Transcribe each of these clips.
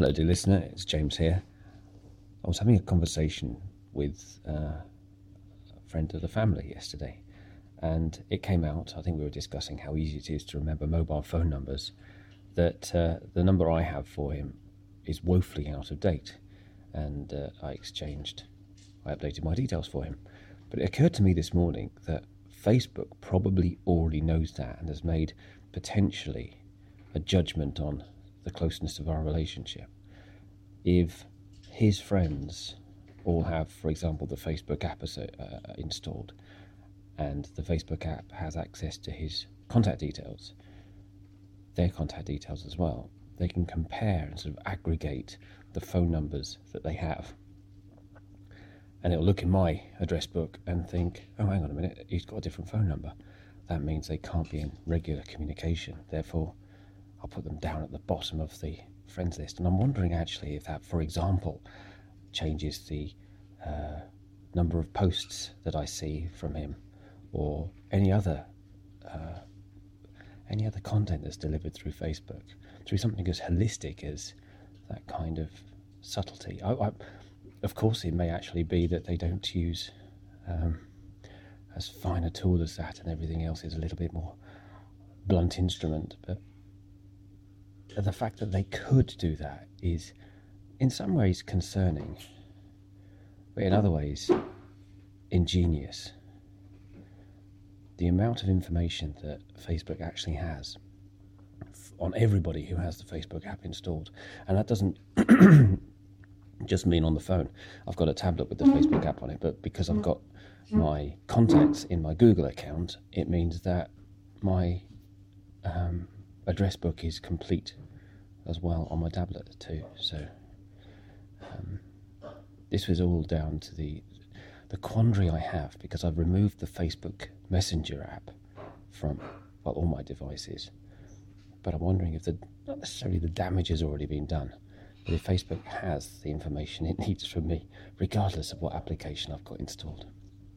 Hello, dear listener, it's James here. I was having a conversation with a friend of the family yesterday, and it came out, I think we were discussing how easy it is to remember mobile phone numbers, that the number I have for him is woefully out of date, and I updated my details for him. But it occurred to me this morning that Facebook probably already knows that and has made potentially a judgment on the closeness of our relationship. If his friends all have, for example, the Facebook app installed, and the Facebook app has access to his contact details, their contact details as well, they can compare and sort of aggregate the phone numbers that they have. And it'll look in my address book and think, oh, hang on a minute, he's got a different phone number. That means they can't be in regular communication. Therefore, I'll put them down at the bottom of the friends list. And I'm wondering actually if that, for example, changes the number of posts that I see from him, or any other content that's delivered through Facebook, through something as holistic as that kind of subtlety. Of course, it may actually be that they don't use as fine a tool as that, and everything else is a little bit more blunt instrument, but the fact that they could do that is in some ways concerning, but in other ways ingenious. The amount of information that Facebook actually has on everybody who has the Facebook app installed, and that doesn't just mean on the phone. I've got a tablet with the Facebook app on it, but because I've got my contacts in my Google account, it means that my address book is complete as well on my tablet too. So this was all down to the quandary I have, because I've removed the Facebook Messenger app from all my devices, but I'm wondering if not necessarily the damage has already been done, but if Facebook has the information it needs from me, regardless of what application I've got installed.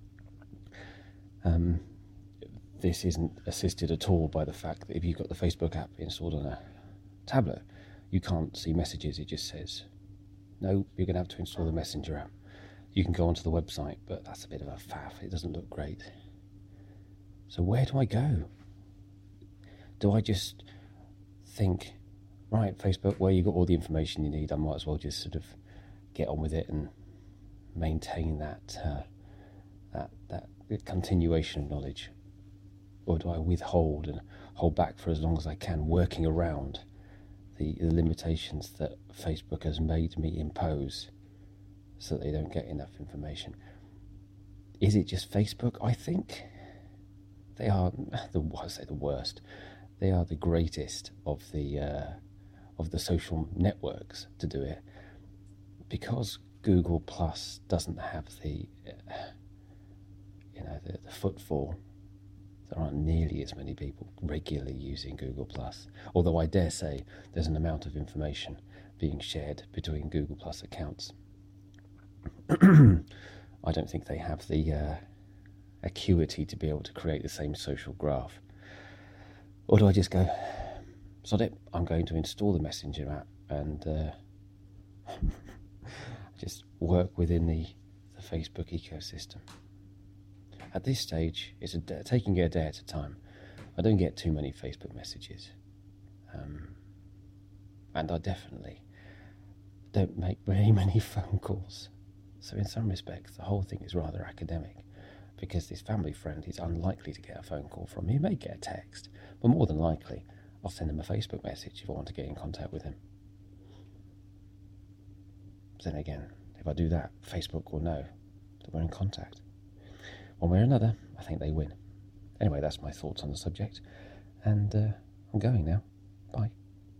This isn't assisted at all by the fact that if you've got the Facebook app installed on a tablet, you can't see messages. It just says, no, you're going to have to install the Messenger app. You can go onto the website, but that's a bit of a faff. It doesn't look great. So where do I go? Do I just think, right, Facebook, where you got all the information you need, I might as well just sort of get on with it and maintain that continuation of knowledge? Or do I withhold and hold back for as long as I can, working around the limitations that Facebook has made me impose so that they don't get enough information? Is it just Facebook? I think they are the worst. They are the greatest of the social networks to do it, because Google Plus doesn't have the footfall. There aren't nearly as many people regularly using Google Plus, although I dare say there's an amount of information being shared between Google Plus accounts. I don't think they have the acuity to be able to create the same social graph. Or do I just go, sod it, I'm going to install the Messenger app and just work within the Facebook ecosystem? At this stage, it's taking it a day at a time. I don't get too many Facebook messages. And I definitely don't make very many phone calls. So in some respects, the whole thing is rather academic, because this family friend is unlikely to get a phone call from me. He may get a text, but more than likely, I'll send him a Facebook message if I want to get in contact with him. Then again, if I do that, Facebook will know that we're in contact. One way or another, I think they win. Anyway, that's my thoughts on the subject, and I'm going now. Bye.